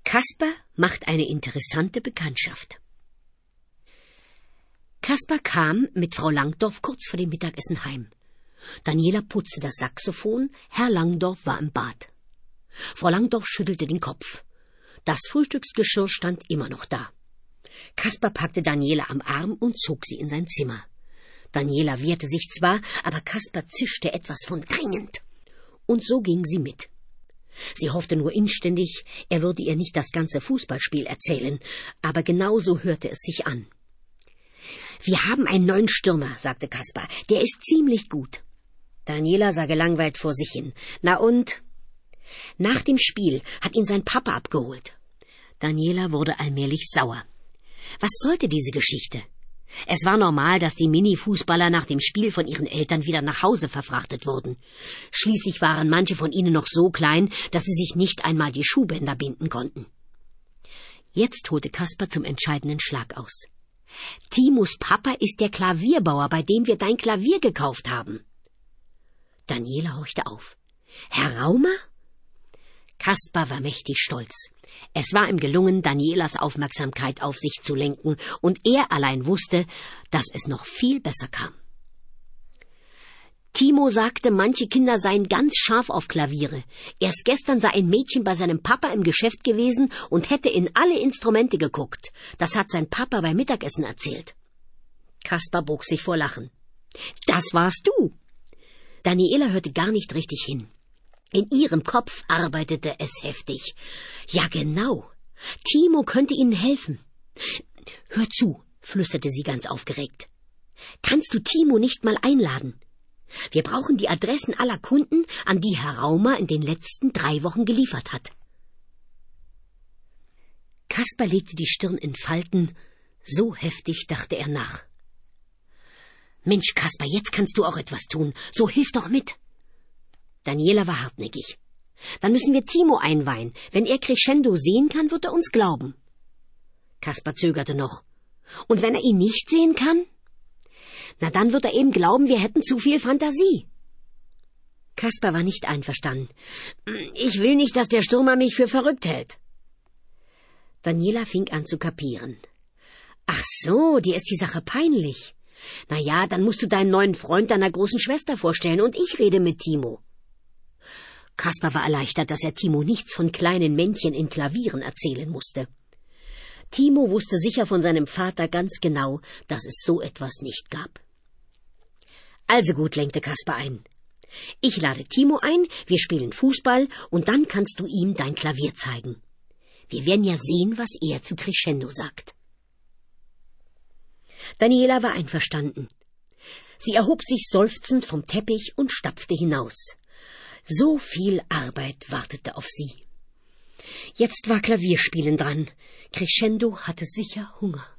Kasper macht eine interessante Bekanntschaft. Kasper kam mit Frau Langdorf kurz vor dem Mittagessen heim. Daniela putzte das Saxophon, Herr Langdorf war im Bad. Frau Langdorf schüttelte den Kopf. Das Frühstücksgeschirr stand immer noch da. Kasper packte Daniela am Arm und zog sie in sein Zimmer. Daniela wehrte sich zwar, aber Kasper zischte etwas von dringend. Und so ging sie mit. Sie hoffte nur inständig, er würde ihr nicht das ganze Fußballspiel erzählen, aber genau so hörte es sich an. »Wir haben einen neuen Stürmer«, sagte Kasper, »der ist ziemlich gut.« Daniela sah gelangweilt vor sich hin. »Na und?« »Nach dem Spiel hat ihn sein Papa abgeholt.« Daniela wurde allmählich sauer. Was sollte diese Geschichte? Es war normal, dass die Mini-Fußballer nach dem Spiel von ihren Eltern wieder nach Hause verfrachtet wurden. Schließlich waren manche von ihnen noch so klein, dass sie sich nicht einmal die Schuhbänder binden konnten. Jetzt holte Kasper zum entscheidenden Schlag aus. »Timos Papa ist der Klavierbauer, bei dem wir dein Klavier gekauft haben.« Daniela horchte auf. »Herr Raumer?« Kasper war mächtig stolz. Es war ihm gelungen, Danielas Aufmerksamkeit auf sich zu lenken, und er allein wusste, dass es noch viel besser kam. Timo sagte, manche Kinder seien ganz scharf auf Klaviere. Erst gestern sei ein Mädchen bei seinem Papa im Geschäft gewesen und hätte in alle Instrumente geguckt. Das hat sein Papa beim Mittagessen erzählt. Kasper bog sich vor Lachen. »Das warst du!« Daniela hörte gar nicht richtig hin. In ihrem Kopf arbeitete es heftig. Ja, genau. Timo könnte ihnen helfen. »Hör zu«, flüsterte sie ganz aufgeregt. »Kannst du Timo nicht mal einladen? Wir brauchen die Adressen aller Kunden, an die Herr Raumer in den letzten 3 Wochen geliefert hat.« Kasper legte die Stirn in Falten. So heftig dachte er nach. »Mensch, Kasper, jetzt kannst du auch etwas tun. So hilf doch mit.« Daniela war hartnäckig. »Dann müssen wir Timo einweihen. Wenn er Crescendo sehen kann, wird er uns glauben.« Kasper zögerte noch. »Und wenn er ihn nicht sehen kann?« »Na, dann wird er eben glauben, wir hätten zu viel Fantasie.« Kasper war nicht einverstanden. »Ich will nicht, dass der Stürmer mich für verrückt hält.« Daniela fing an zu kapieren. »Ach so, dir ist die Sache peinlich. Na ja, dann musst du deinen neuen Freund deiner großen Schwester vorstellen und ich rede mit Timo.« Kasper war erleichtert, dass er Timo nichts von kleinen Männchen in Klavieren erzählen musste. Timo wusste sicher von seinem Vater ganz genau, dass es so etwas nicht gab. »Also gut«, lenkte Kasper ein. »Ich lade Timo ein, wir spielen Fußball und dann kannst du ihm dein Klavier zeigen. Wir werden ja sehen, was er zu Crescendo sagt.« Daniela war einverstanden. Sie erhob sich seufzend vom Teppich und stapfte hinaus. So viel Arbeit wartete auf sie. Jetzt war Klavierspielen dran. Crescendo hatte sicher Hunger.